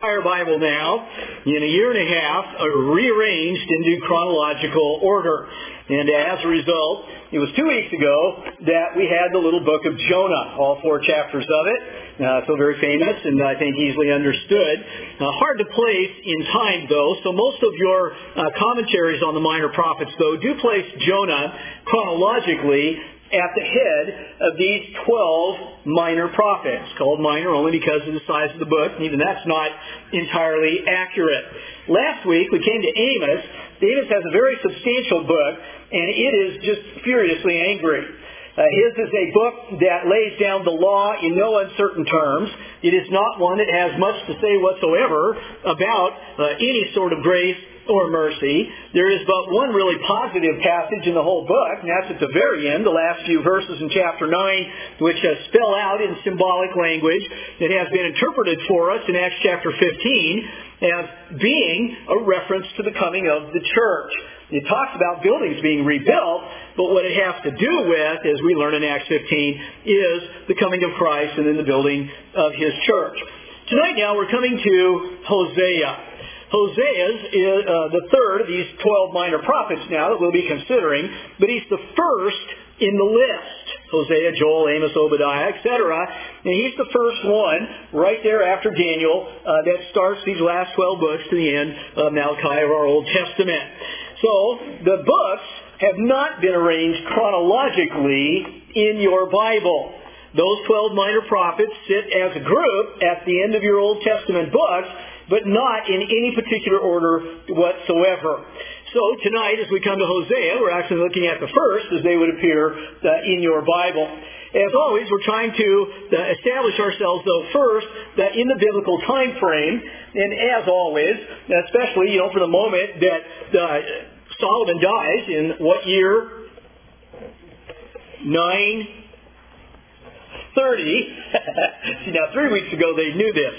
entire Bible now in a year and a half, rearranged into chronological order. And as a result, it was 2 weeks ago that we had the little book of Jonah, all 4 chapters of it. So very famous and I think easily understood. Hard to place in time, though. So most of your commentaries on the minor prophets, though, do place Jonah chronologically at the head of these 12 minor prophets, called minor only because of the size of the book, and even that's not entirely accurate. Last week, we came to Amos. Amos has a very substantial book, and it is just furiously angry. His is a book that lays down the law in no uncertain terms. It is not one that has much to say whatsoever about any sort of grace or mercy. There is but one really positive passage in the whole book, and that's at the very end, the last few verses in chapter 9, which spell out in symbolic language that has been interpreted for us in Acts chapter 15 as being a reference to the coming of the church. It talks about buildings being rebuilt, but what it has to do with, as we learn in Acts 15, is the coming of Christ and then the building of His church. Tonight now we're coming to Hosea. Hosea is the third of these 12 minor prophets now that we'll be considering, but he's the first in the list. Hosea, Joel, Amos, Obadiah, etc. And he's the first one right there after Daniel that starts these last 12 books to the end of Malachi of our Old Testament. So the books have not been arranged chronologically in your Bible. Those 12 minor prophets sit as a group at the end of your Old Testament books, but not in any particular order whatsoever. So tonight, as we come to Hosea, we're actually looking at the first as they would appear in your Bible. As always, we're trying to establish ourselves, though, first in the biblical time frame. And as always, especially, for the moment that Solomon dies in what year? 930. See, now 3 weeks ago they knew this.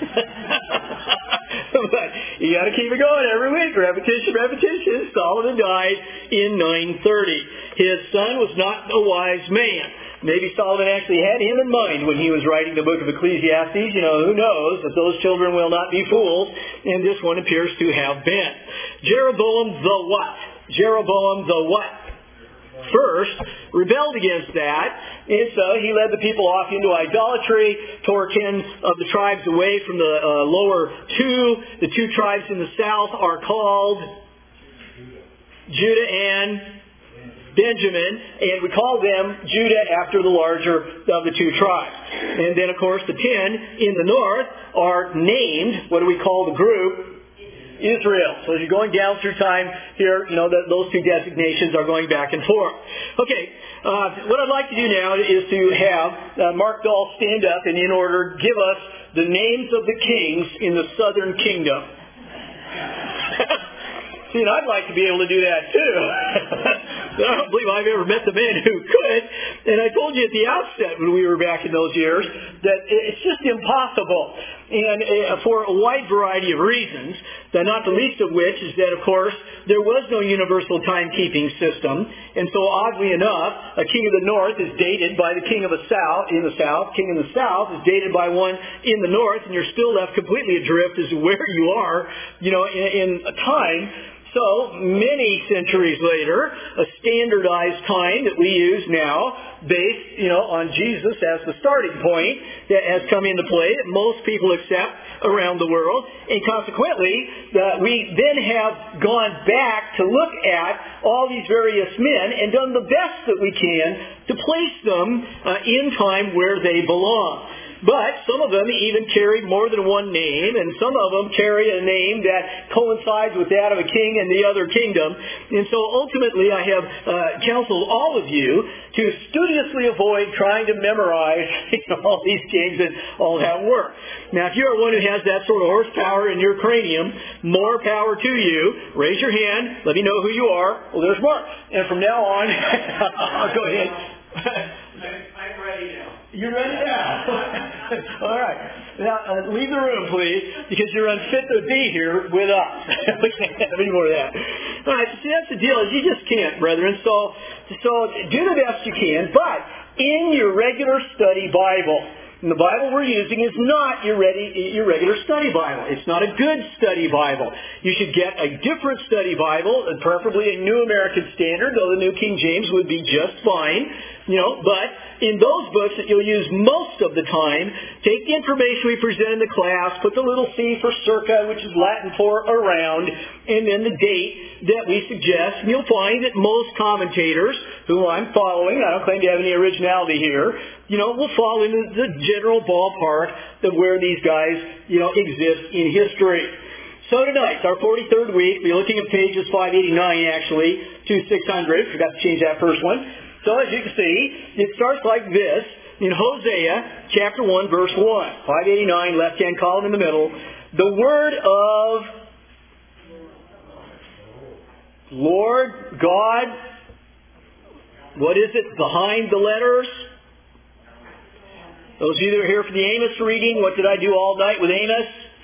But you got to keep it going every week. Repetition. Solomon died in 930. His son was not a wise man. Maybe Solomon actually had him in mind when he was writing the book of Ecclesiastes. Who knows that those children will not be fools, and this one appears to have been. Jeroboam the what? Jeroboam the what? First, rebelled against that, and so he led the people off into idolatry, tore 10 of the tribes away from the lower 2. The 2 tribes in the south are called Judah and Benjamin, and we call them Judah after the larger of the 2 tribes. And then, of course, the 10 in the north are named, what do we call the group? Israel. So as you're going down through time here, those 2 designations are going back and forth. Okay, what I'd like to do now is to have Mark Dahl stand up and in order give us the names of the kings in the southern kingdom. See, I'd like to be able to do that too. I don't believe I've ever met the man who could. And I told you at the outset when we were back in those years that it's just impossible. And for a wide variety of reasons, not the least of which is that, of course, there was no universal timekeeping system. And so oddly enough, a king of the north is dated by the king of the south in the south. King in the south is dated by one in the north, and you're still left completely adrift as to where you are, in time. So, many centuries later, a standardized time that we use now, based, on Jesus as the starting point, that has come into play, that most people accept around the world. And consequently, we then have gone back to look at all these various men and done the best that we can to place them in time where they belong. But some of them even carry more than one name, and some of them carry a name that coincides with that of a king in the other kingdom. And so ultimately I have counseled all of you to studiously avoid trying to memorize all these kings and all that work. Now, if you're one who has that sort of horsepower in your cranium, more power to you. Raise your hand. Let me know who you are. Well, there's Mark. And from now on, I'll go ahead. I'm ready now. You're ready now? All right. Now, leave the room, please, because you're unfit to be here with us. We can't have any more of that. All right, see, that's the deal. You just can't, brethren. So do the best you can. But in your regular study Bible, And the Bible we're using is not your regular study Bible. It's not a good study Bible. You should get a different study Bible, preferably a New American Standard, though the New King James would be just fine. But in those books that you'll use most of the time, take the information we present in the class, put the little C for circa, which is Latin for around, and then the date that we suggest. And you'll find that most commentators, who I'm following, I don't claim to have any originality here, will fall into the general ballpark of where these guys, exist in history. So tonight, our 43rd week, we're looking at pages 589 actually to 600. Forgot to change that first one. So as you can see, it starts like this in Hosea chapter 1, verse 1. 589, left-hand column in the middle. The word of Lord God, what is it behind the letters? Those of you that are here for the Amos reading, what did I do all night with Amos?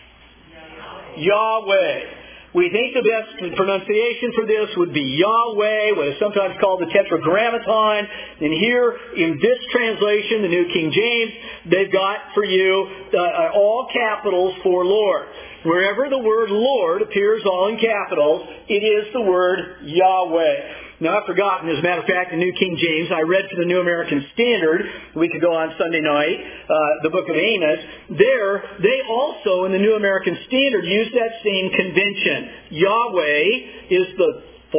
Yahweh. We think the best pronunciation for this would be Yahweh, what is sometimes called the Tetragrammaton. And here in this translation, the New King James, they've got for you all capitals for Lord. Wherever the word Lord appears all in capitals, it is the word Yahweh. Now, I've forgotten, as a matter of fact, the New King James, I read for the New American Standard a week ago on Sunday night, the book of Amos. There, they also, in the New American Standard, use that same convention. Yahweh is the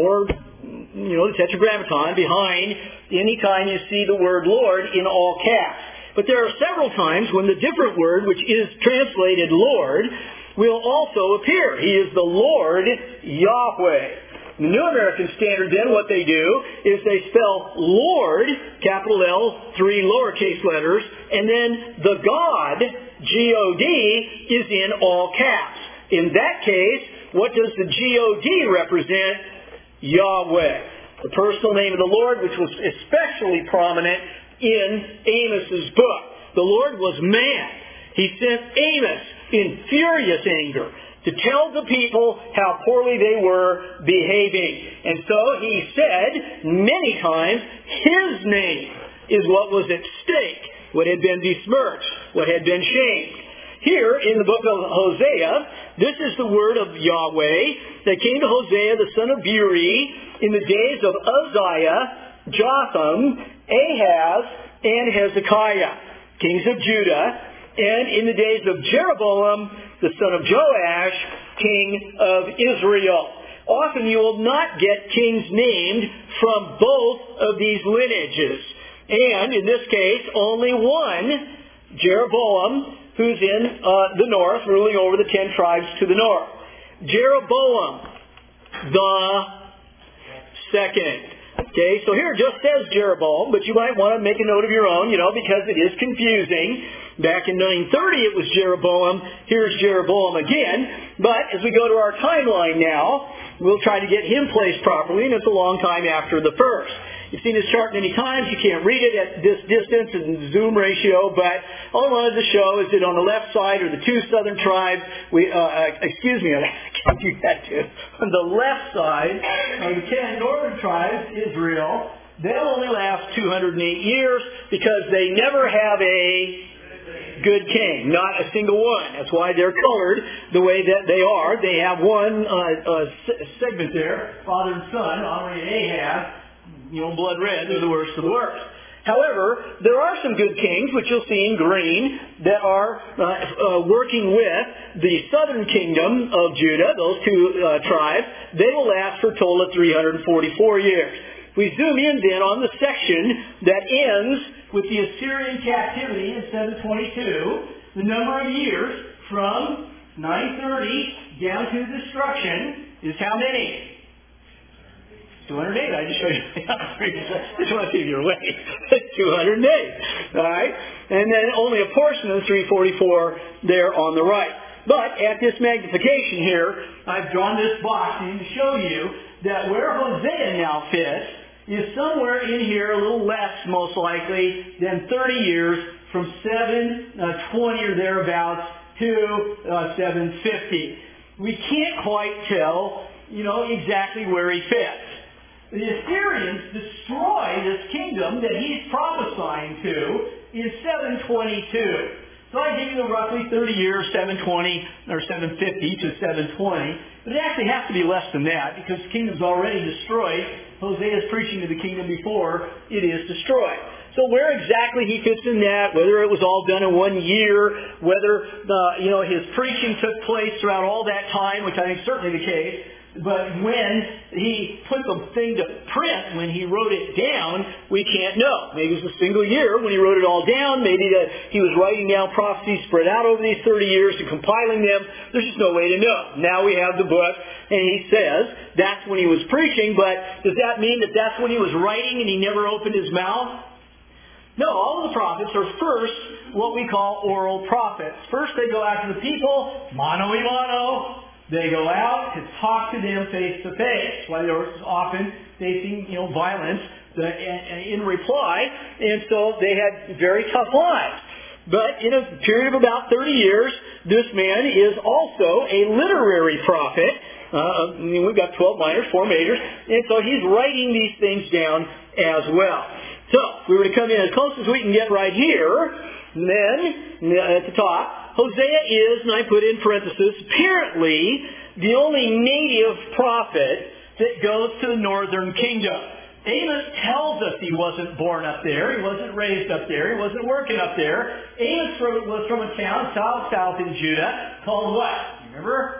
the Tetragrammaton behind any time you see the word Lord in all caps. But there are several times when the different word, which is translated Lord, will also appear. He is the Lord Yahweh. The New American Standard, then, what they do is they spell Lord, capital L, 3 lowercase letters, and then the God, G-O-D, is in all caps. In that case, what does the G-O-D represent? Yahweh. The personal name of the Lord, which was especially prominent in Amos's book. The Lord was man. He sent Amos in furious anger to tell the people how poorly they were behaving. And so he said many times his name is what was at stake, what had been besmirched, what had been shamed. Here in the book of Hosea, this is the word of Yahweh that came to Hosea the son of Beeri in the days of Uzziah, Jotham, Ahaz, and Hezekiah, kings of Judah, and in the days of Jeroboam, the son of Joash, king of Israel. Often you will not get kings named from both of these lineages. And in this case, only one, Jeroboam, who's in the north, ruling over the 10 tribes to the north. Jeroboam the second. Okay, so here it just says Jeroboam, but you might want to make a note of your own, because it is confusing. Back in 930 it was Jeroboam. Here's Jeroboam again. But as we go to our timeline now, we'll try to get him placed properly, and it's a long time after the first. You've seen this chart many times. You can't read it at this distance and zoom ratio, but all I wanted to show is that on the left side are the 2 southern tribes. I can't do that too. On the left side are the 10 northern tribes, Israel. They'll only last 208 years because they never have a good king, not a single one. That's why they're colored the way that they are. They have one segment there, father and son, Omri and Ahaz. Blood red, they're the worst of the worst. However, there are some good kings, which you'll see in green, that are working with the southern kingdom of Judah, those 2 tribes. They will last for a total of 344 years. We zoom in then on the section that ends with the Assyrian captivity in 722. The number of years from 930 down to destruction is how many? 208. I just showed you. I just want to see if you're awake. 208. All right? And then only a portion of the 344 there on the right. But at this magnification here, I've drawn this box in to show you that where Hosea now fits is somewhere in here, a little less most likely than 30 years from 720 or thereabouts to 750. We can't quite tell, exactly where he fits. The Assyrians destroy this kingdom that he's prophesying to is 722. So I give you roughly 30 years, 720 or 750 to 720. But it actually has to be less than that because the kingdom's already destroyed. Hosea is preaching to the kingdom before it is destroyed. So where exactly he fits in that, whether it was all done in 1 year, whether his preaching took place throughout all that time, which I think is certainly the case, but when he put the thing to print, when he wrote it down, we can't know. Maybe it was a single year when he wrote it all down. Maybe that he was writing down prophecies spread out over these 30 years and compiling them. There's just no way to know. Now we have the book, and he says that's when he was preaching, but does that mean that that's when he was writing and he never opened his mouth? No, all of the prophets are first what we call oral prophets. First they go out to the people, mano a mano. They go out to talk to them face to face. Why they were often facing, violence in reply, and so they had very tough lives. But in a period of about 30 years, this man is also a literary prophet. We've got 12 minors, 4 majors, and so he's writing these things down as well. So we were to come in as close as we can get right here, and then at the top, Hosea is, and I put in parentheses, apparently the only native prophet that goes to the northern kingdom. Amos tells us he wasn't born up there, he wasn't raised up there, he wasn't working up there. Amos was from a town south in Judah called what? You remember?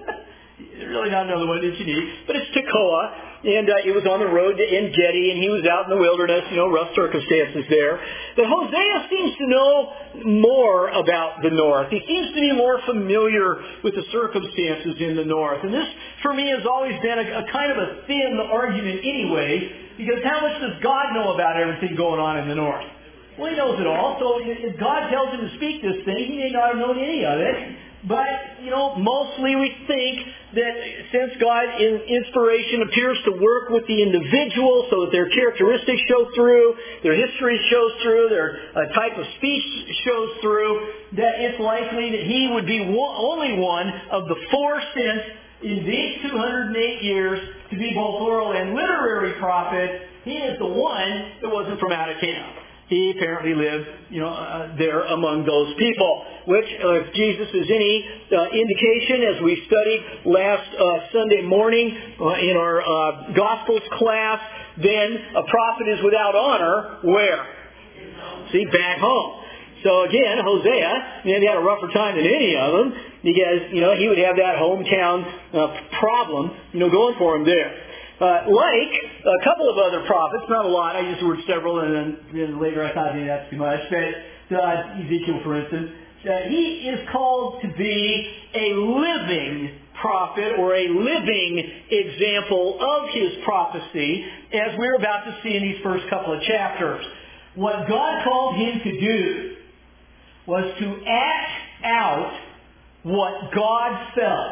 Really not another one that you need, but it's Tekoa. And it was on the road to En-Gedi, and he was out in the wilderness, rough circumstances there. But Hosea seems to know more about the north. He seems to be more familiar with the circumstances in the north. And this, for me, has always been a kind of a thin argument anyway, because how much does God know about everything going on in the north? Well, he knows it all. So if God tells him to speak this thing, he may not have known any of it. But, mostly we think that since God in inspiration appears to work with the individual so that their characteristics show through, their history shows through, their type of speech shows through, that it's likely that he would be only one of the 4 sent in these 208 years to be both oral and literary prophet. He is the one that wasn't from out of town. He apparently lived, there among those people, which, if Jesus is any indication, as we studied last Sunday morning in our Gospels class, then a prophet is without honor where? See, back home. So again, Hosea, he had a rougher time than any of them because, he would have that hometown problem, going for him there. Like a couple of other prophets, not a lot, I used the word several, and then later I thought, that's too much, but Ezekiel, for instance, he is called to be a living prophet or a living example of his prophecy, as we're about to see in these first couple of chapters. What God called him to do was to act out what God felt.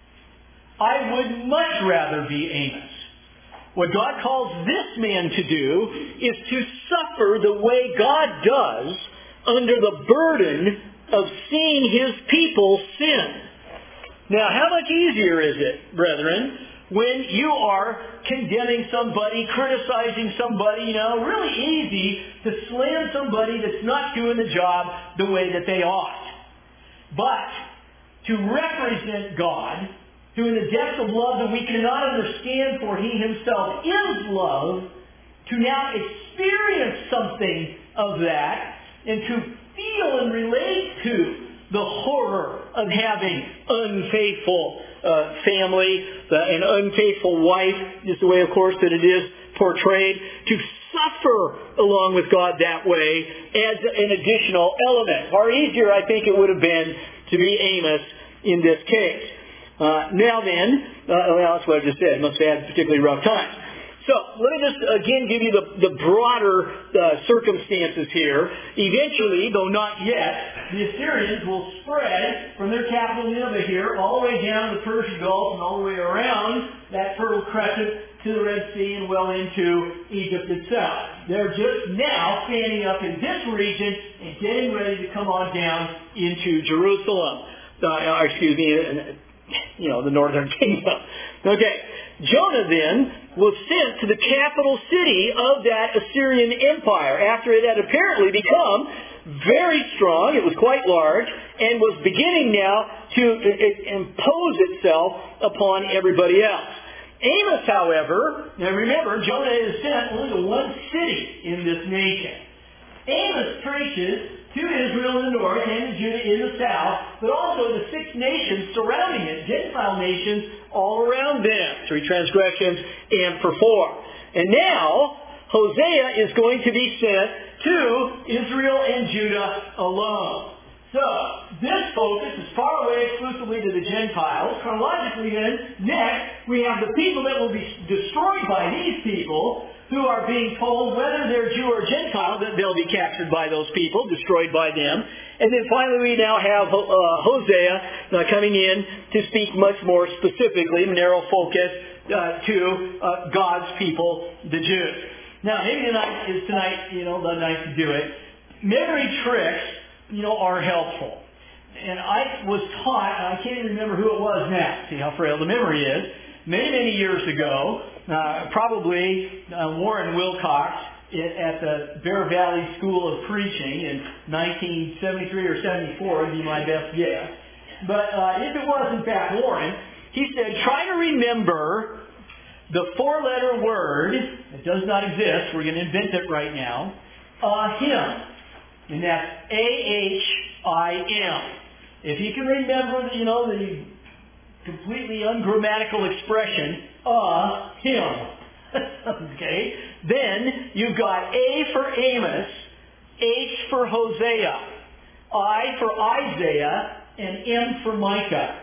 I would much rather be Amos. What God calls this man to do is to suffer the way God does under the burden of seeing His people sin. Now, how much easier is it, brethren, when you are condemning somebody, criticizing somebody, really easy to slam somebody that's not doing the job the way that they ought. But to represent God, who in the depth of love that we cannot understand, for He Himself is love, to now experience something of that, and to feel and relate to the horror of having unfaithful family, an unfaithful wife, is the way, of course, that it is portrayed, to suffer along with God that way adds an additional element. Far easier, I think, it would have been to be Amos in this case. Now then, that's what I just said. Must have had particularly rough times. So, let me just again give you the broader circumstances here. Eventually, though not yet, the Assyrians will spread from their capital Nineveh here all the way down to the Persian Gulf and all the way around that Fertile Crescent to the Red Sea and well into Egypt itself. They're just now standing up in this region and getting ready to come on down into Jerusalem. The northern kingdom. Okay. Jonah then was sent to the capital city of that Assyrian Empire after it had apparently become very strong. It was quite large and was beginning now to impose itself upon everybody else. Amos, however, now remember, Jonah is sent only to one city in this nation. Amos preaches to Israel in the north and to Judah in the south, but also the 6 nations surrounding it, Gentile nations all around them, 3 transgressions and for 4. And now, Hosea is going to be sent to Israel and Judah alone. So, this focus is far away exclusively to the Gentiles. Chronologically then, next, we have the people that will be destroyed by these people, who are being told whether they're Jew or Gentile, that they'll be captured by those people, destroyed by them. And then finally we now have Hosea coming in to speak much more specifically, narrow focus to God's people, the Jews. Now, maybe tonight is the night to do it. Memory tricks, are helpful. And I was taught, and I can't even remember who it was now, see how frail the memory is, many years ago, probably Warren Wilcox at the Bear Valley School of Preaching in 1973 or 74 would be my best guess. But if it was in fact Warren, he said, try to remember the 4-letter word, it does not exist, we're going to invent it right now, him. And that's A-H-I-M. If you can remember, the completely ungrammatical expression, him. Okay? Then you've got A for Amos, H for Hosea, I for Isaiah, and M for Micah.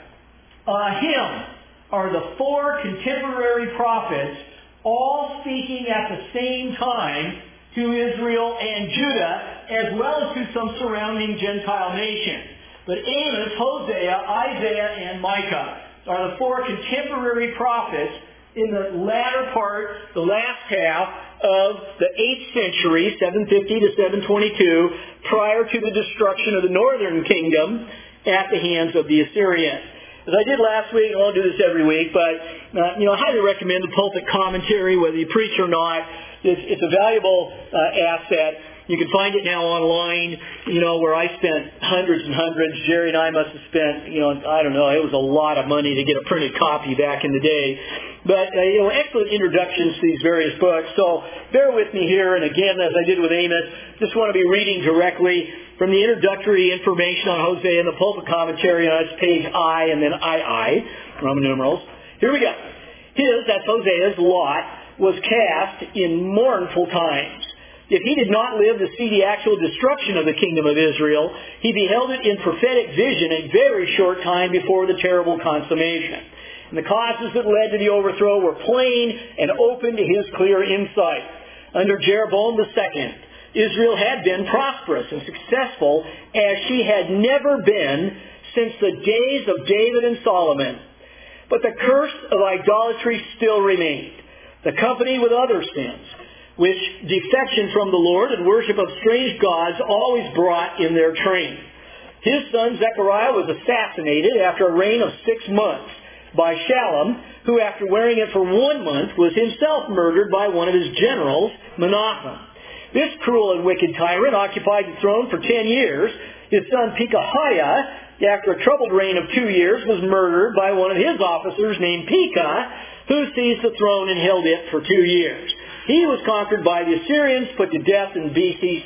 Him are the 4 contemporary prophets, all speaking at the same time to Israel and Judah, as well as to some surrounding Gentile nations. But Amos, Hosea, Isaiah, and Micah are the 4 contemporary prophets in the latter part, the last half of the 8th century, 750 to 722, prior to the destruction of the northern kingdom at the hands of the Assyrians. As I did last week, I won't do this every week, but I highly recommend the pulpit commentary, whether you preach or not. It's a valuable asset. You can find it now online, where I spent hundreds and hundreds. Jerry and I must have spent, I don't know, it was a lot of money to get a printed copy back in the day. But, excellent introductions to these various books. So bear with me here. And again, as I did with Amos, just want to be reading directly from the introductory information on Hosea and the pulpit commentary on its page I and then II, Roman numerals. Here we go. That's Hosea's lot, was cast in mournful times. If he did not live to see the actual destruction of the kingdom of Israel, he beheld it in prophetic vision a very short time before the terrible consummation. And the causes that led to the overthrow were plain and open to his clear insight. Under Jeroboam II, Israel had been prosperous and successful as she had never been since the days of David and Solomon. But the curse of idolatry still remained, the company with other sins, which defection from the Lord and worship of strange gods always brought in their train. His son Zechariah was assassinated after a reign of 6 months by Shallum, who after wearing it for 1 month was himself murdered by one of his generals, Menachem. This cruel and wicked tyrant occupied the throne for 10 years. His son Pekahiah, after a troubled reign of 2 years, was murdered by one of his officers named Pekah, who seized the throne and held it for 2 years. He was conquered by the Assyrians, put to death in B.C.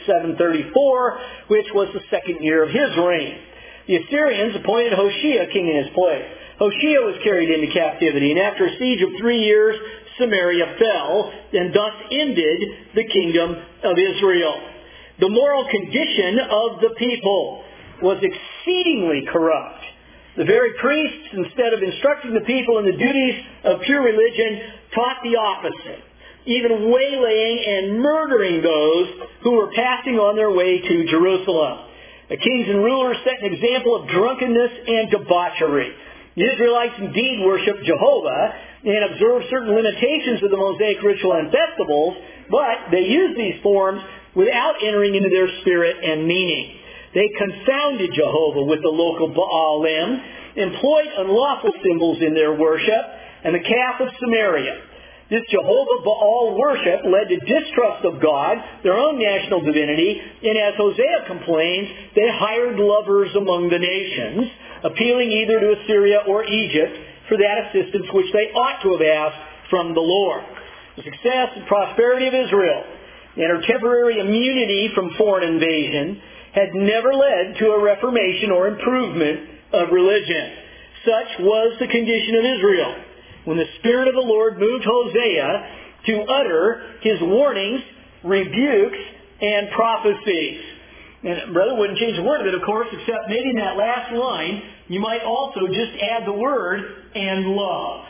734, which was the 2nd year of his reign. The Assyrians appointed Hoshea king in his place. Hoshea was carried into captivity, and after a siege of 3 years, Samaria fell, and thus ended the kingdom of Israel. The moral condition of the people was exceedingly corrupt. The very priests, instead of instructing the people in the duties of pure religion, taught the opposite, even waylaying and murdering those who were passing on their way to Jerusalem. The kings and rulers set an example of drunkenness and debauchery. The Israelites indeed worshiped Jehovah and observed certain limitations of the Mosaic ritual and festivals, but they used these forms without entering into their spirit and meaning. They confounded Jehovah with the local Baalim, employed unlawful symbols in their worship, and the calf of Samaria. This Jehovah Baal worship led to distrust of God, their own national divinity, and as Hosea complains, they hired lovers among the nations, appealing either to Assyria or Egypt for that assistance which they ought to have asked from the Lord. The success and prosperity of Israel and her temporary immunity from foreign invasion had never led to a reformation or improvement of religion. Such was the condition of Israel when the Spirit of the Lord moved Hosea to utter his warnings, rebukes, and prophecies. And brother wouldn't change a word of it, of course, except maybe in that last line, you might also just add the word, and love.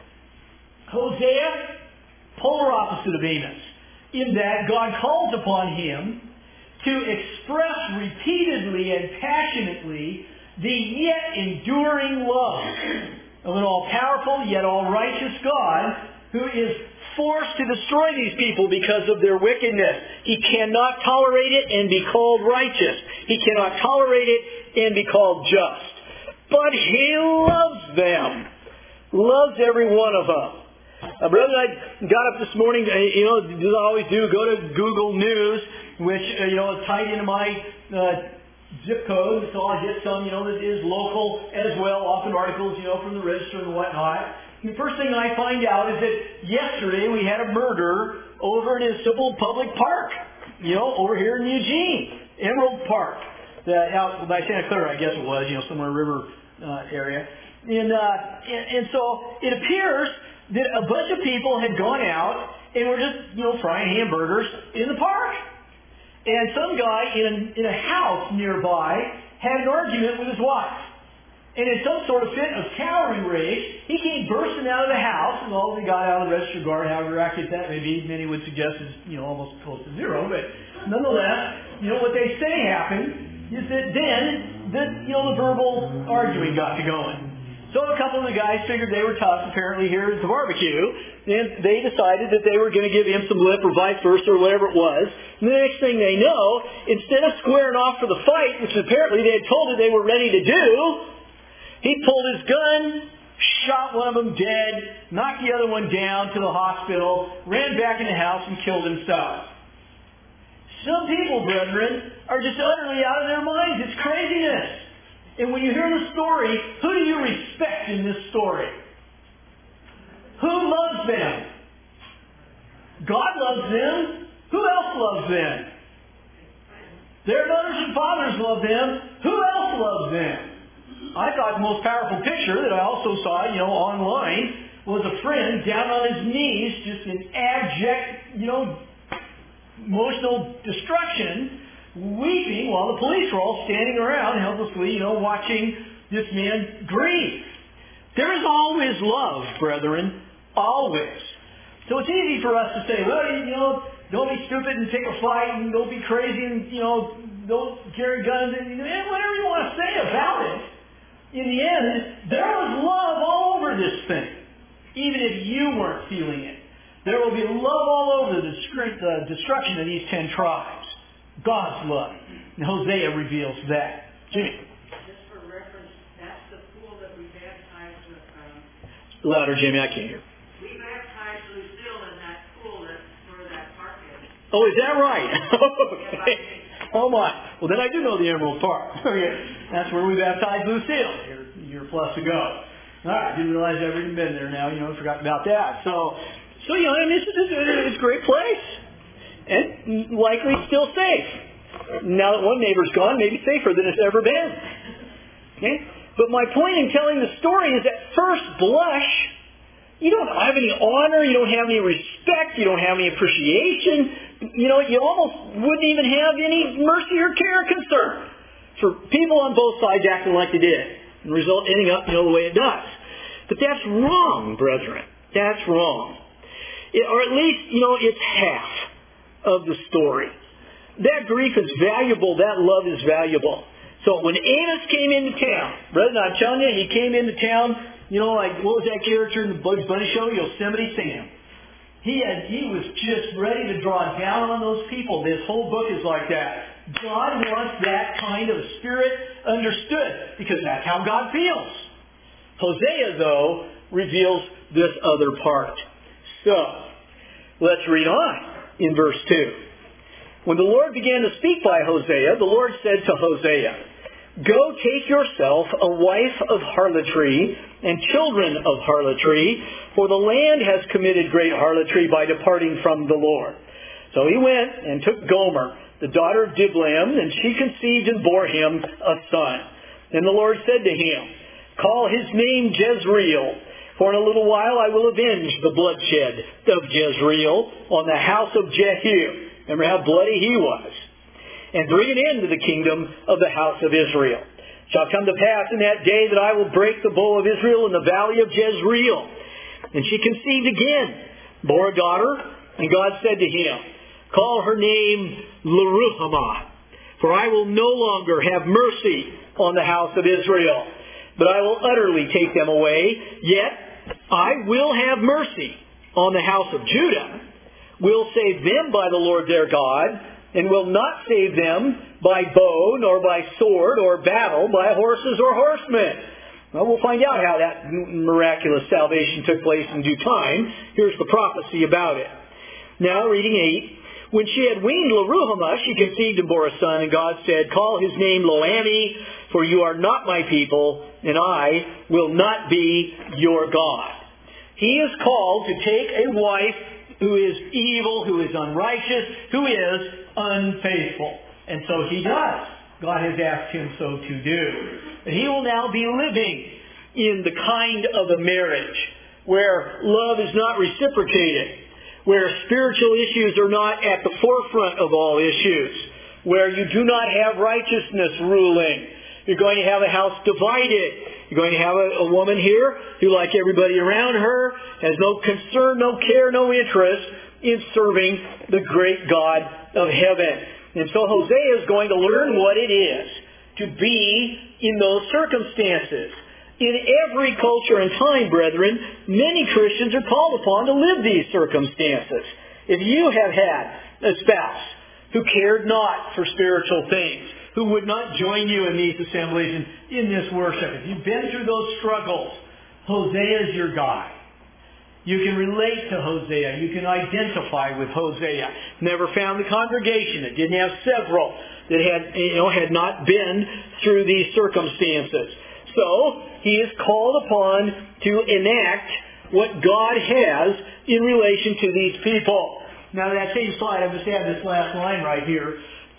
Hosea, polar opposite of Amos, in that God calls upon him to express repeatedly and passionately the yet enduring love of an all-powerful yet all-righteous God who is forced to destroy these people because of their wickedness. He cannot tolerate it and be called righteous. He cannot tolerate it and be called just. But He loves them. Loves every one of them. Brother, I got up this morning, as I always do, go to Google News, which, is tied into my zip code, so I get some, that is local as well, often articles, from the Register and whatnot. And the first thing I find out is that yesterday we had a murder over in a simple public park, over here in Eugene, Emerald Park, out by Santa Clara, I guess it was, somewhere river area. And so it appears that a bunch of people had gone out and were just, frying hamburgers in the park. And some guy in a house nearby had an argument with his wife. And in some sort of fit of towering rage, he came bursting out of the house, and all he got out of the register guard, however accurate that may be, many would suggest is, almost close to zero. But nonetheless, what they say happened is that then the verbal arguing got to going. So a couple of the guys figured they were tough, apparently, here at the barbecue, and they decided that they were going to give him some lip or vice versa or whatever it was. And the next thing they know, instead of squaring off for the fight, which apparently they had told him they were ready to do, he pulled his gun, shot one of them dead, knocked the other one down to the hospital, ran back in the house and killed himself. Some people, brethren, are just utterly out of their minds. It's craziness. And when you hear the story, who do you respect in this story? Who loves them? God loves them. Who else loves them? Their mothers and fathers love them. Who else loves them? I thought the most powerful picture that I also saw, online, was a friend down on his knees, just in abject, emotional destruction, weeping while the police were all standing around helplessly, watching this man grieve. There is always love, brethren. Always. So it's easy for us to say, well, don't be stupid and take a fight and don't be crazy and, don't carry guns and whatever you want to say about it. In the end, there was love all over this thing, even if you weren't feeling it. There will be love all over the destruction of these 10 tribes. God's love. And Hosea reveals that. Jimmy. Just for reference, that's the pool that we baptized with. Louder, Jimmy. I can't hear. We baptized Lucille in that pool where that park is. Oh, is that right? Okay. Oh, my. Well, then I do know the Emerald Park. Okay. That's where we baptized Lucille a year plus ago. All right. I didn't realize I've even been there now. I forgot about that. So it's a great place. And likely still safe. Now that one neighbor's gone, maybe safer than it's ever been. Okay? But my point in telling the story is at first blush, you don't have any honor, you don't have any respect, you don't have any appreciation. You almost wouldn't even have any mercy or care or concern for people on both sides acting like they did. And the result ending up, the way it does. But that's wrong, brethren. That's wrong. Or at least, it's half of the story. That grief is valuable. That love is valuable. So when Amos came into town, brethren, I'm telling you, he came into town, like, what was that character in the Bugs Bunny show? Yosemite Sam. He was just ready to draw down on those people. This whole book is like that. God wants that kind of spirit understood because that's how God feels. Hosea, though, reveals this other part. So, let's read on in verse 2. When the Lord began to speak by Hosea, the Lord said to Hosea, "Go take yourself a wife of harlotry and children of harlotry, for the land has committed great harlotry by departing from the Lord." So he went and took Gomer, the daughter of Diblaim, and she conceived and bore him a son. And the Lord said to him, "Call his name Jezreel, for in a little while I will avenge the bloodshed of Jezreel on the house of Jehu." Remember how bloody he was. "And bring an end to the kingdom of the house of Israel. It shall come to pass in that day that I will break the bow of Israel in the valley of Jezreel." And she conceived again, bore a daughter, and God said to him, "Call her name Leruhamah, for I will no longer have mercy on the house of Israel, but I will utterly take them away. Yet I will have mercy on the house of Judah, will save them by the Lord their God, and will not save them by bow, nor by sword, or battle, by horses or horsemen." Well, we'll find out how that miraculous salvation took place in due time. Here's the prophecy about it. Now, reading 8. "When she had weaned Leruhamah, she conceived and bore a son, and God said, 'Call his name Lo-Ammi, for you are not my people, and I will not be your God.'" He is called to take a wife who is evil, who is unrighteous, who is unfaithful. And so he does. God has asked him so to do. And he will now be living in the kind of a marriage where love is not reciprocated, where spiritual issues are not at the forefront of all issues, where you do not have righteousness ruling. You're going to have a house divided. You're going to have a woman here who, like everybody around her, has no concern, no care, no interest in serving the great God of heaven. And so Hosea is going to learn what it is to be in those circumstances. In every culture and time, brethren, many Christians are called upon to live these circumstances. If you have had a spouse who cared not for spiritual things, who would not join you in these assemblies and in this worship, if you've been through those struggles, Hosea is your guy. You can relate to Hosea. You can identify with Hosea. Never found the congregation that didn't have several that had not been through these circumstances. So he is called upon to enact what God has in relation to these people. Now that same slide, I just have this last line right here.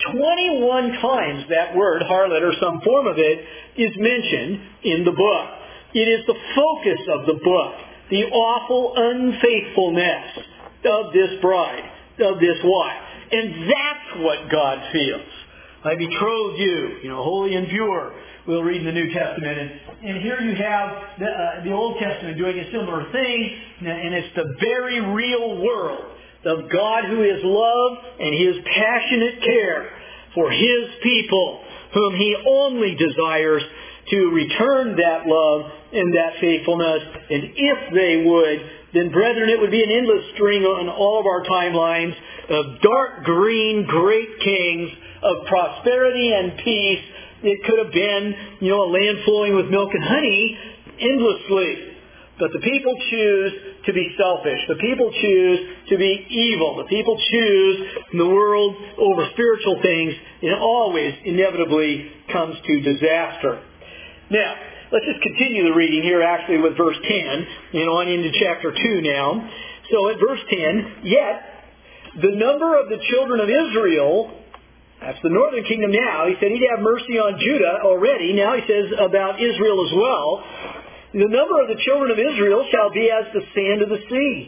21 times that word, harlot, or some form of it, is mentioned in the book. It is the focus of the book. The awful unfaithfulness of this bride, of this wife. And that's what God feels. "I betrothed you, holy and pure," we'll read in the New Testament. And here you have the Old Testament doing a similar thing. And it's the very real world of God who is love and His passionate care for His people, whom He only desires to return that love and that faithfulness. And if they would, then brethren, it would be an endless string on all of our timelines of dark green great kings of prosperity and peace. It could have been, a land flowing with milk and honey endlessly. But the people choose to be selfish. The people choose to be evil. The people choose the world over spiritual things, and it always inevitably comes to disaster. Now, let's just continue the reading here actually with verse 10 and on into chapter 2 now. So at verse 10, "Yet the number of the children of Israel," that's the northern kingdom now. He said he'd have mercy on Judah already. Now he says about Israel as well. "The number of the children of Israel shall be as the sand of the sea,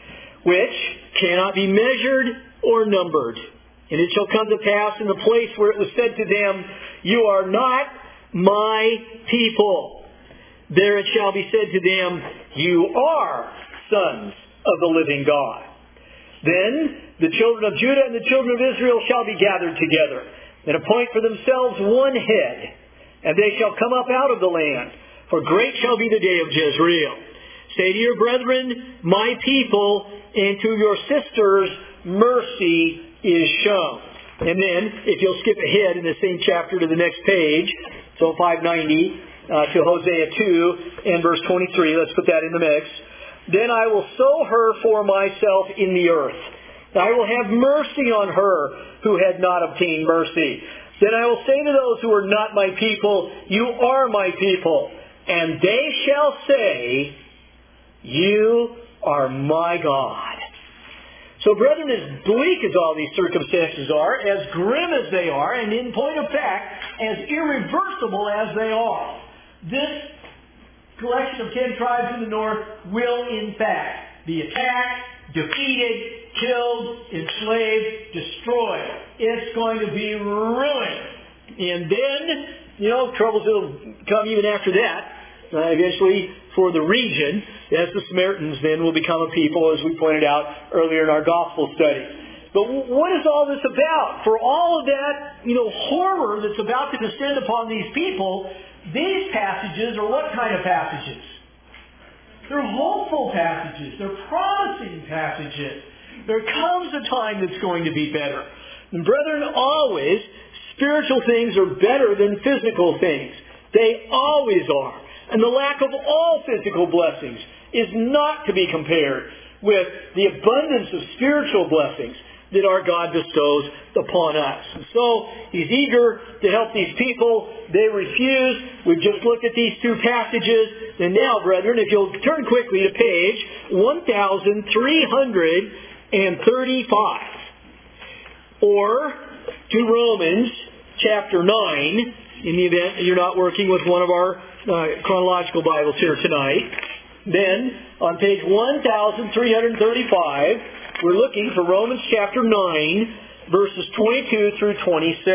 which cannot be measured or numbered. And it shall come to pass in the place where it was said to them, 'You are not my people,' there it shall be said to them, 'You are sons of the living God.' Then the children of Judah and the children of Israel shall be gathered together, and appoint for themselves one head, and they shall come up out of the land. For great shall be the day of Jezreel. Say to your brethren, my people, and to your sisters, mercy is shown." And then, if you'll skip ahead in the same chapter to the next page, so 590 to Hosea 2 and verse 23, let's put that in the mix. then I will sow her for myself in the earth. I will have mercy on her who had not obtained mercy. Then I will say to those who are not my people, you are my people. And they shall say, you are my God. So, brethren, as bleak as all these circumstances are, as grim as they are, and in point of fact, as irreversible as they are, this collection of 10 tribes in the north will, in fact, be attacked, defeated, killed, enslaved, destroyed. It's going to be ruined. And then, troubles will come even after that. Eventually, for the region, as the Samaritans then will become a people, as we pointed out earlier in our gospel study. But what is all this about? For all of that, horror that's about to descend upon these people, these passages are what kind of passages? They're hopeful passages. They're promising passages. There comes a time that's going to be better. And brethren, always, spiritual things are better than physical things. They always are. And the lack of all physical blessings is not to be compared with the abundance of spiritual blessings that our God bestows upon us. And so He's eager to help these people. They refuse. We've just looked at these two passages. And now, brethren, if you'll turn quickly to page 1335, or to Romans chapter 9, in the event you're not working with one of our chronological Bibles here tonight. Then, on page 1335, we're looking for Romans chapter 9, verses 22 through 26.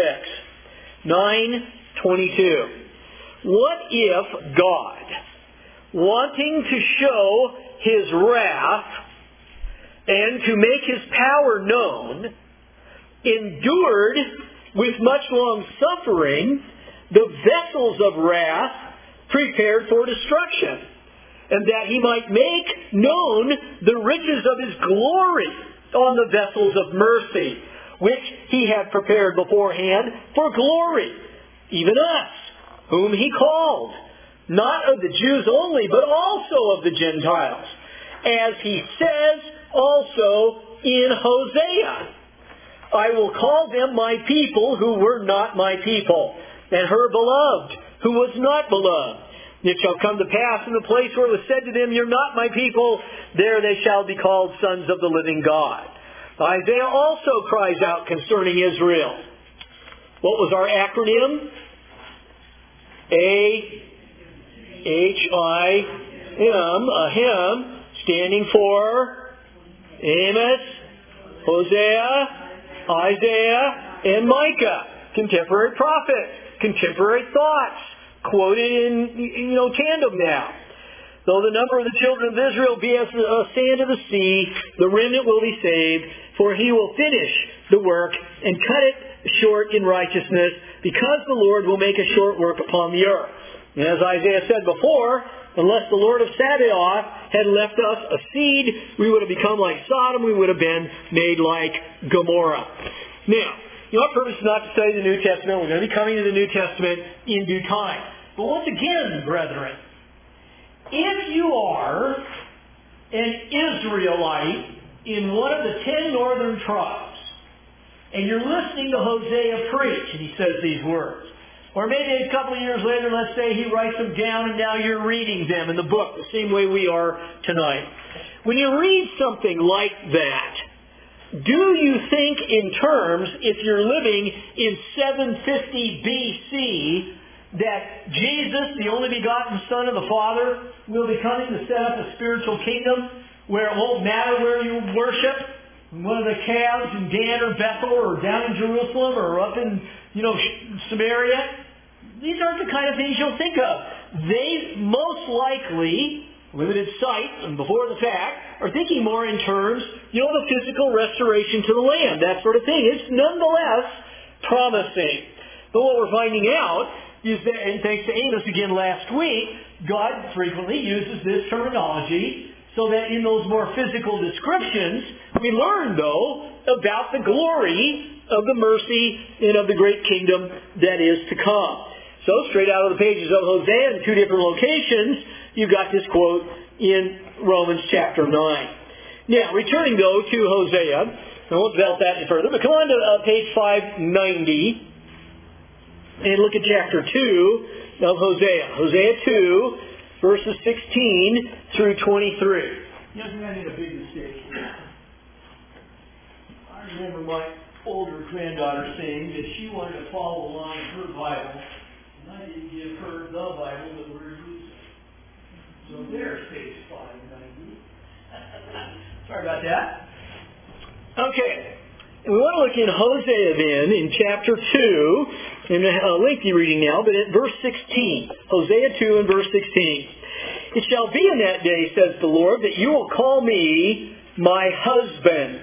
9:22. What if God, wanting to show His wrath and to make His power known, endured with much long suffering the vessels of wrath prepared for destruction, and that He might make known the riches of His glory on the vessels of mercy, which He had prepared beforehand for glory, even us, whom He called, not of the Jews only, but also of the Gentiles, as He says also in Hosea, I will call them my people who were not my people, and her beloved who was not beloved. It shall come to pass in the place where it was said to them, you're not my people, there they shall be called sons of the living God. Isaiah also cries out concerning Israel. What was our acronym? A-H-I-M, a hymn, standing for Amos, Hosea, Isaiah, and Micah. Contemporary prophets, contemporary thoughts, quoted in tandem now. Though the number of the children of Israel be as the sand of the sea, the remnant will be saved, for He will finish the work and cut it short in righteousness, because the Lord will make a short work upon the earth. And as Isaiah said before, unless the Lord of Sabaoth had left us a seed, we would have become like Sodom, we would have been made like Gomorrah. Now, our purpose is not to study the New Testament. We're going to be coming to the New Testament in due time. But once again, brethren, if you are an Israelite in one of the 10 northern tribes, and you're listening to Hosea preach, and he says these words, or maybe a couple of years later, let's say he writes them down and now you're reading them in the book, the same way we are tonight. When you read something like that, do you think in terms, if you're living in 750 BC, that Jesus, the only begotten Son of the Father, will be coming to set up a spiritual kingdom where it won't matter where you worship, one of the calves in Dan or Bethel or down in Jerusalem or up in, Samaria? These aren't the kind of things you'll think of. They most likely, limited sight and before the fact, are thinking more in terms, the physical restoration to the land, that sort of thing. It's nonetheless promising. But what we're finding out is that, and thanks to Amos again last week, God frequently uses this terminology so that in those more physical descriptions, we learn, though, about the glory of the mercy and of the great kingdom that is to come. So, straight out of the pages of Hosea in two different locations, you've got this quote in Romans chapter 9. Now, returning though to Hosea, I won't develop that any further, but come on to page 590 and look at chapter 2 of Hosea. Hosea 2, verses 16 through 23. You know, I made a big mistake here. I remember my older granddaughter saying that she wanted to follow along in her Bible, and I didn't give her the Bible that we're using. So there's page 590. Sorry about that. Okay. We want to look in Hosea then, in chapter 2, in a lengthy reading now, but at verse 16. Hosea 2 and verse 16. It shall be in that day, says the Lord, that you will call me my husband,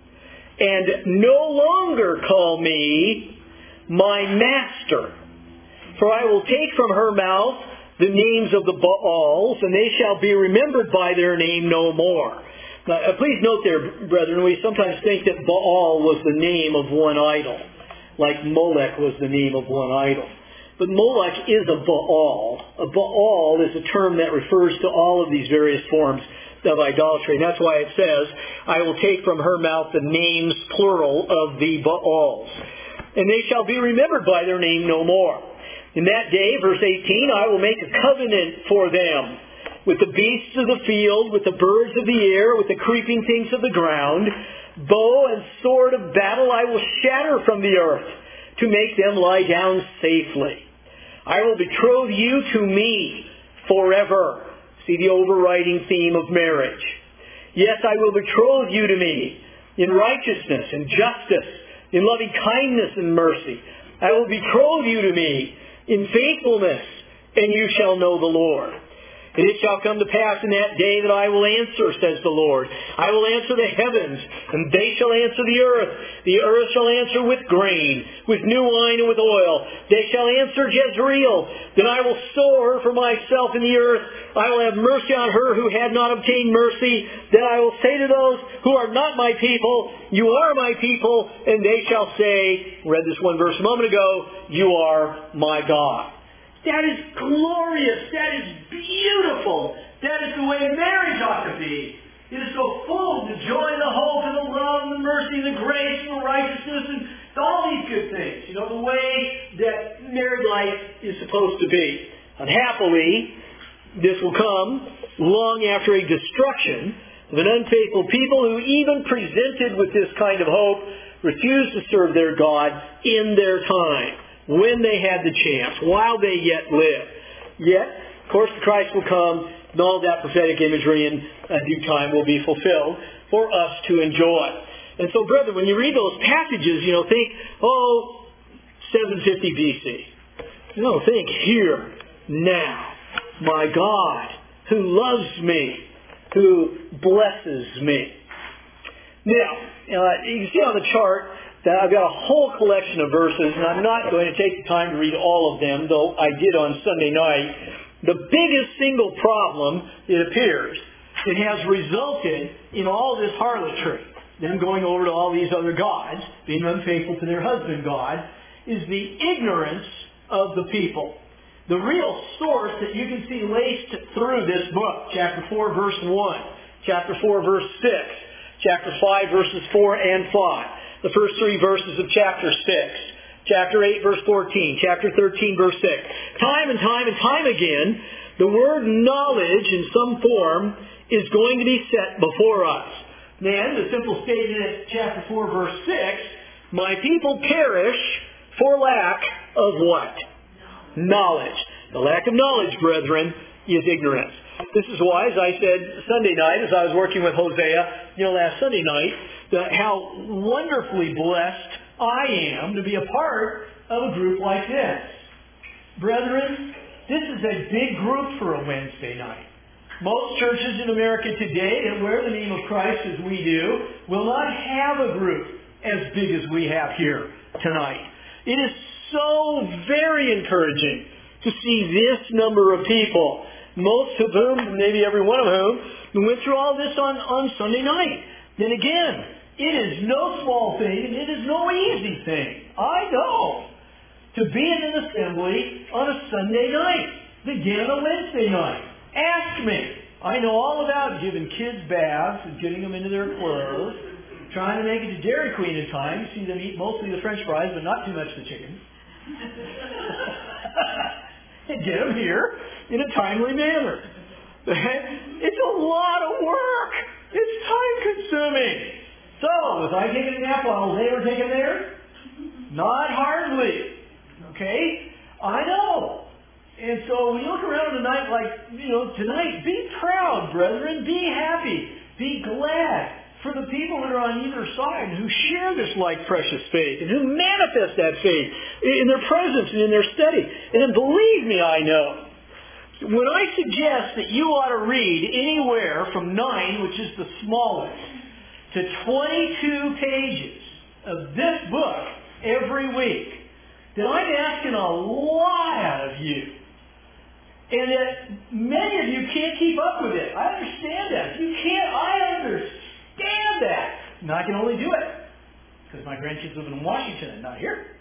and no longer call me my master. For I will take from her mouth the names of the Baals, and they shall be remembered by their name no more. Now, please note there, brethren, we sometimes think that Baal was the name of one idol, like Molech was the name of one idol. But Molech is a Baal. A Baal is a term that refers to all of these various forms of idolatry. And that's why it says, I will take from her mouth the names, plural, of the Baals. And they shall be remembered by their name no more. In that day, verse 18, I will make a covenant for them with the beasts of the field, with the birds of the air, with the creeping things of the ground. Bow and sword of battle I will shatter from the earth to make them lie down safely. I will betroth you to me forever. See the overriding theme of marriage. Yes, I will betroth you to me in righteousness and justice, in loving kindness and mercy. I will betroth you to me in faithfulness, and you shall know the Lord. And it shall come to pass in that day that I will answer, says the Lord. I will answer the heavens, and they shall answer the earth. The earth shall answer with grain, with new wine, and with oil. They shall answer Jezreel. Then I will sow her for myself in the earth. I will have mercy on her who had not obtained mercy. Then I will say to those who are not my people, you are my people. And they shall say, read this one verse a moment ago, you are my God. That is glorious. That is beautiful. That is the way marriage ought to be. It is so full of the joy, the hope, and the love, and the mercy, and the grace, and the righteousness, and all these good things. You know, the way that married life is supposed to be. Unhappily, this will come long after a destruction of an unfaithful people who, even presented with this kind of hope, refused to serve their God in their time, when they had the chance, while they yet lived. Yet, of course, Christ will come, and all that prophetic imagery in due time will be fulfilled for us to enjoy. And so, brethren, when you read those passages, think, 750 BC. No, think here, now, my God, who loves me, who blesses me. Now, you can see on the chart that I've got a whole collection of verses, and I'm not going to take the time to read all of them, though I did on Sunday night. The biggest single problem, it appears, that has resulted in all this harlotry, them going over to all these other gods, being unfaithful to their husband God, is the ignorance of the people. The real source that you can see laced through this book, chapter 4, verse 1, chapter 4, verse 6, chapter 5, verses 4 and 5, the first 3 verses of chapter 6, chapter 8, verse 14, chapter 13, verse 6. Time and time again, the word knowledge in some form is going to be set before us. Then, the simple statement in chapter 4, verse 6, my people perish for lack of what? Knowledge. The lack of knowledge, brethren, is ignorance. This is why, as I said Sunday night, as I was working with Hosea, last Sunday night, how wonderfully blessed I am to be a part of a group like this. Brethren, this is a big group for a Wednesday night. Most churches in America today that wear the name of Christ as we do will not have a group as big as we have here tonight. It is so very encouraging to see this number of people, most of whom, maybe every one of whom, went through all this on Sunday night. Then again, it is no small thing, and it is no easy thing. I know. To be in an assembly on a Sunday night, begin on a Wednesday night, Ask me. I know all about giving kids baths and getting them into their clothes, trying to make it to Dairy Queen in time, see them eat mostly the French fries, but not too much the chicken. And get them here in a timely manner. It's a lot of work. It's time-consuming. So, was I taking a nap while they were taking theirs? Not hardly. Okay? I know. And so when you look around tonight, tonight, be proud, brethren. Be happy. Be glad for the people that are on either side who share this like precious faith and who manifest that faith in their presence and in their study. And then believe me, I know, when I suggest that you ought to read anywhere from 9, which is the smallest, to 22 pages of this book every week, then I'm asking a lot out of you. And that many of you can't keep up with it. I understand that. You can't. I understand that. And I can only do it because my grandkids live in Washington and not here.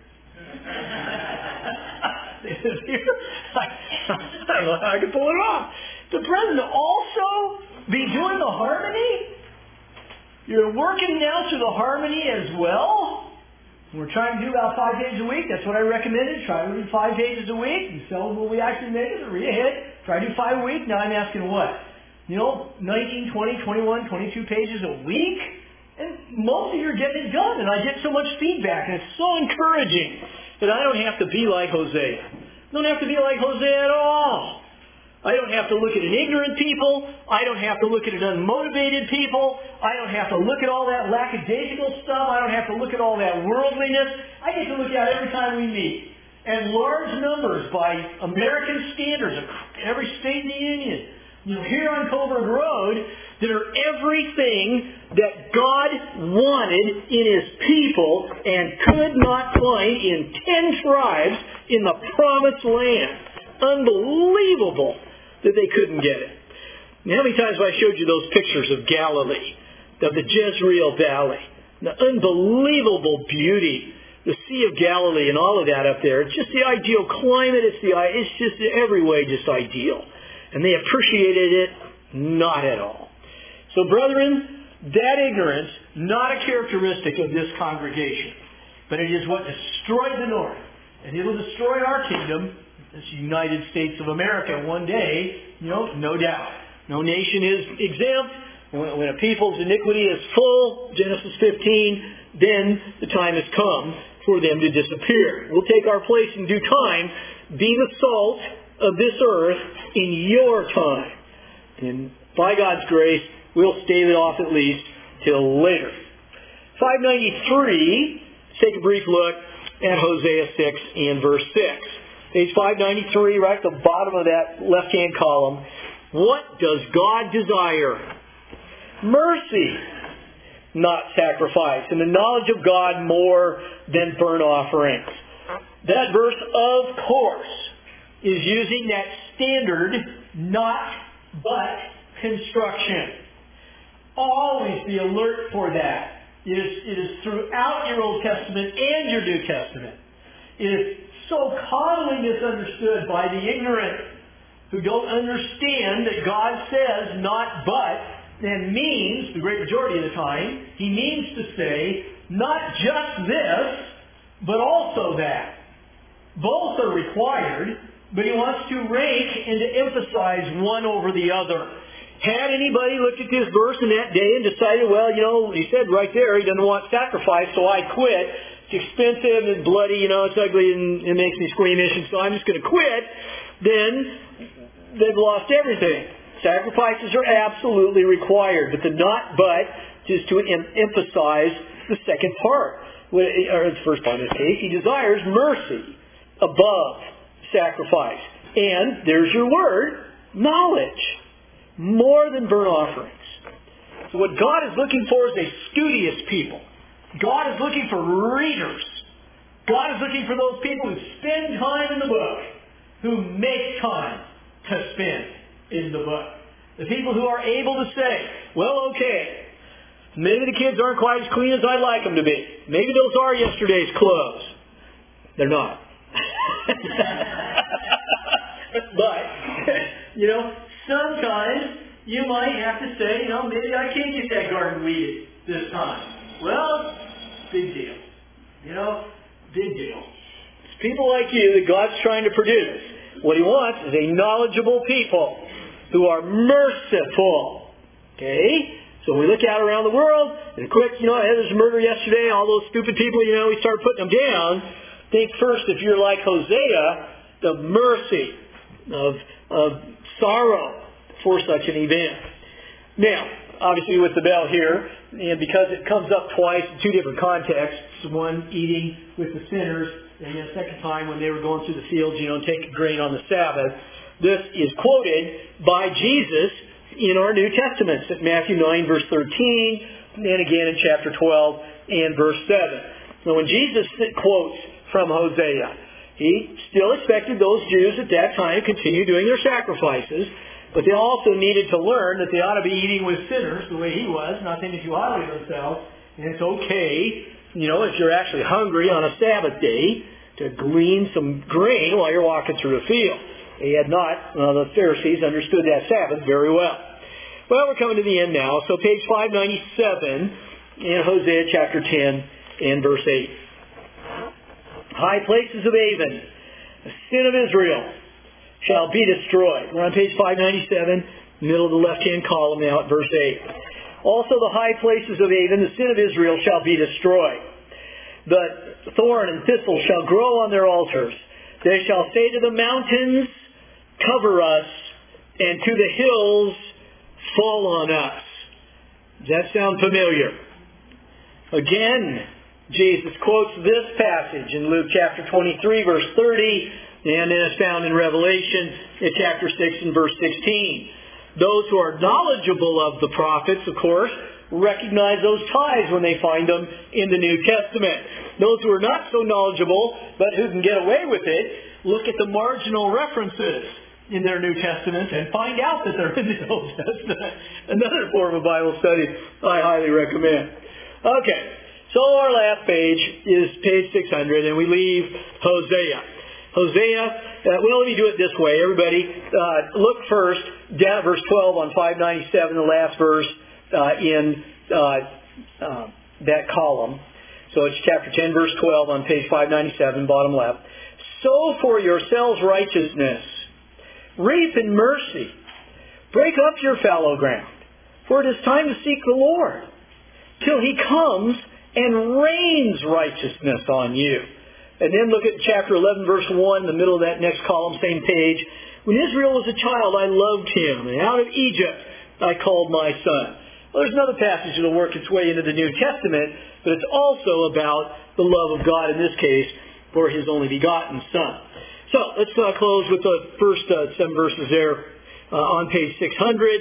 They live here. I don't know how I can pull it off. The president also be doing the harmony? You're working now through the harmony as well? We're trying to do about 5 days a week. That's what I recommended. Try to do 5 pages a week. And sell what we actually make it. Read ahead. Try to do 5 a week. Now I'm asking what? 19, 20, 21, 22 pages a week? And most of you are getting it done. And I get so much feedback. And it's so encouraging that I don't have to be like Hosea. I don't have to be like Hosea at all. I don't have to look at an ignorant people. I don't have to look at an unmotivated people. I don't have to look at all that lackadaisical stuff. I don't have to look at all that worldliness. I get to look at it every time we meet. And large numbers by American standards, every state in the Union, here on Coburg Road, that are everything that God wanted in His people and could not find in 10 tribes in the Promised Land. Unbelievable that they couldn't get it. And how many times have I showed you those pictures of Galilee, of the Jezreel Valley, the unbelievable beauty, the Sea of Galilee and all of that up there. It's just the ideal climate. It's just every way just ideal. And they appreciated it not at all. So brethren, that ignorance, not a characteristic of this congregation, but it is what destroyed the North. And it will destroy our kingdom, this United States of America, one day, no doubt. No nation is exempt. When a people's iniquity is full, Genesis 15, then the time has come for them to disappear. We'll take our place in due time, be the salt of this earth in your time. And by God's grace, we'll stave it off at least till later. 593, let's take a brief look at Hosea 6 and verse 6. Page 593, right at the bottom of that left-hand column. What does God desire? Mercy, not sacrifice, and the knowledge of God more than burnt offerings. That verse, of course, is using that standard not but construction. Always be alert for that. It is throughout your Old Testament and your New Testament. It is so commonly misunderstood by the ignorant who don't understand that God says not but, and means, the great majority of the time, He means to say not just this, but also that. Both are required, but He wants to rank and to emphasize one over the other. Had anybody looked at this verse in that day and decided, well, He said right there He doesn't want sacrifice, so I quit. It's expensive and bloody, it's ugly and it makes me squeamish, and so I'm just going to quit, then they've lost everything. Sacrifices are absolutely required, but the not but is to emphasize the second part, or the first part in this case. He desires mercy above sacrifice. And there's your word, knowledge, more than burnt offerings. So what God is looking for is a studious people. God is looking for readers. God is looking for those people who spend time in the book, who make time to spend in the book. The people who are able to say, well, okay, maybe the kids aren't quite as clean as I'd like them to be. Maybe those are yesterday's clothes. They're not. But, Sometimes you might have to say, maybe I can't get that garden weeded this time. Well, big deal. Big deal. It's people like you that God's trying to produce. What He wants is a knowledgeable people who are merciful. Okay? So when we look out around the world, and quick, there's a murder yesterday, all those stupid people, we start putting them down. Think first, if you're like Hosea, of mercy, of sorrow for such an event. Now, obviously with the bell here, and because it comes up twice in two different contexts, one eating with the sinners, and then a second time when they were going through the fields, taking grain on the Sabbath, this is quoted by Jesus in our New Testaments at Matthew 9, verse 13, and again in chapter 12 and verse 7. Now when Jesus quotes from Hosea, He still expected those Jews at that time to continue doing their sacrifices, but they also needed to learn that they ought to be eating with sinners the way He was, not thinking too highly of themselves. And it's okay, if you're actually hungry on a Sabbath day, to glean some grain while you're walking through a field. They had not, the Pharisees understood that Sabbath very well. Well, we're coming to the end now. So page 597 in Hosea chapter 10 and verse 8. High places of Aven, the sin of Israel, shall be destroyed. We're on page 597, middle of the left-hand column now at verse 8. Also the high places of Aven, the sin of Israel, shall be destroyed. The thorn and thistle shall grow on their altars. They shall say to the mountains, cover us, and to the hills, fall on us. Does that sound familiar? Again, Jesus quotes this passage in Luke chapter 23, verse 30, and then it's found in Revelation in chapter 6 and verse 16. Those who are knowledgeable of the prophets, of course, recognize those ties when they find them in the New Testament. Those who are not so knowledgeable, but who can get away with it, look at the marginal references in their New Testament and find out that they're in the Old Testament. Another form of Bible study I highly recommend. Okay, so our last page is page 600, and we leave Hosea. Hosea, well, let me do it this way. Everybody, look first down at verse 12 on 597, the last verse in that column. So it's chapter 10, verse 12 on page 597, bottom left. Sow for yourselves righteousness. Reap in mercy. Break up your fallow ground. For it is time to seek the Lord, till He comes and rains righteousness on you. And then look at chapter 11, verse 1, in the middle of that next column, same page. When Israel was a child, I loved him, and out of Egypt I called my son. Well, there's another passage that will work its way into the New Testament, but it's also about the love of God, in this case, for His only begotten Son. So, let's close with the first 7 verses there on page 600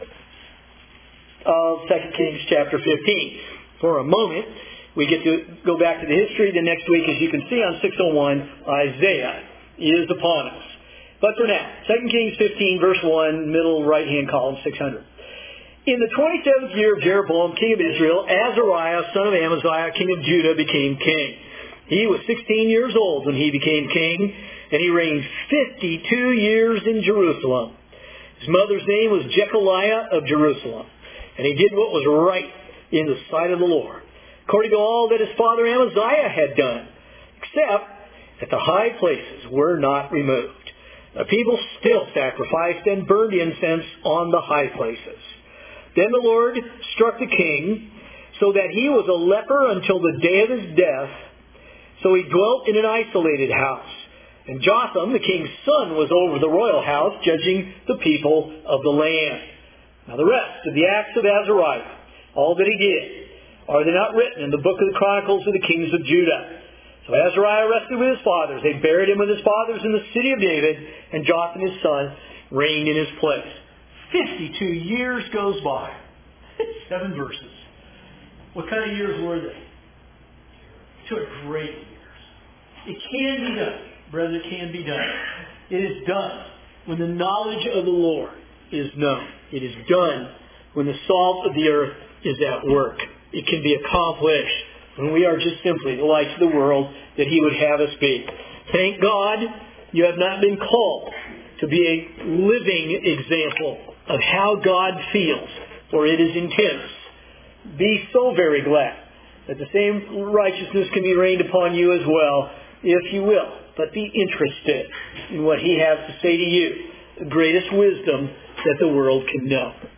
of 2 Kings chapter 15. For a moment, we get to go back to the history. The next week, as you can see on 601, Isaiah is upon us. But for now, 2 Kings 15, verse 1, middle right-hand column, 600. In the 27th year of Jeroboam, king of Israel, Azariah, son of Amaziah, king of Judah, became king. He was 16 years old when he became king, and he reigned 52 years in Jerusalem. His mother's name was Jechaliah of Jerusalem, and he did what was right in the sight of the Lord, according to all that his father Amaziah had done, except that the high places were not removed. The people still sacrificed and burned incense on the high places. Then the Lord struck the king, so that he was a leper until the day of his death. So he dwelt in an isolated house. And Jotham, the king's son, was over the royal house, judging the people of the land. Now the rest of the acts of Azariah, all that he did, are they not written in the book of the Chronicles of the kings of Judah? So Azariah rested with his fathers. They buried him with his fathers in the city of David, and Jotham his son reigned in his place. 52 years goes by. 7 verses. What kind of years were they? They were great years. It can be done. Brother, it can be done. It is done when the knowledge of the Lord is known. It is done when the salt of the earth is at work. It can be accomplished when we are just simply the lights of the world that He would have us be. Thank God you have not been called to be a living example of how God feels, for it is intense. Be so very glad that the same righteousness can be rained upon you as well, if you will. But be interested in what He has to say to you, the greatest wisdom that the world can know.